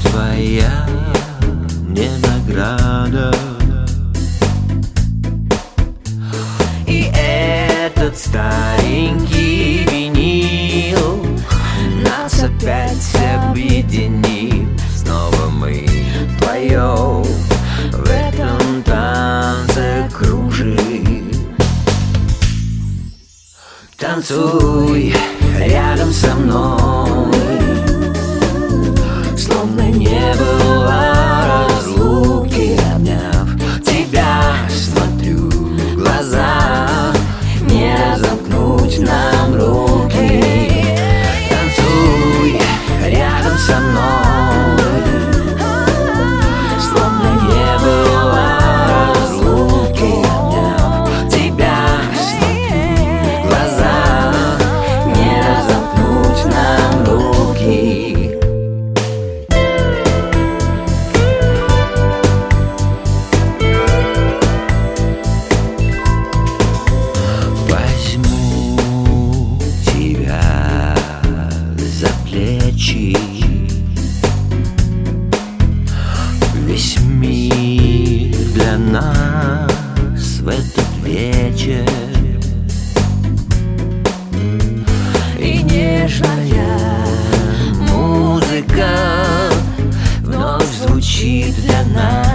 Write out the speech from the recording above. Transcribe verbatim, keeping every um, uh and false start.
твоя мне награда. И этот старенький винил нас опять объединит. Снова мы вдвоем в этом танце кружим. Танцуй рядом со мной, словно не было разлуки. Обняв тебя, смотрю в глаза, не разомкнуть нам руки. Танцуй рядом со мной, словно не было разлуки. Обняв тебя, смотрю в глаза, не разомкнуть нам руки. Весь мир для нас в этот вечер, и нежная музыка вновь звучит для нас.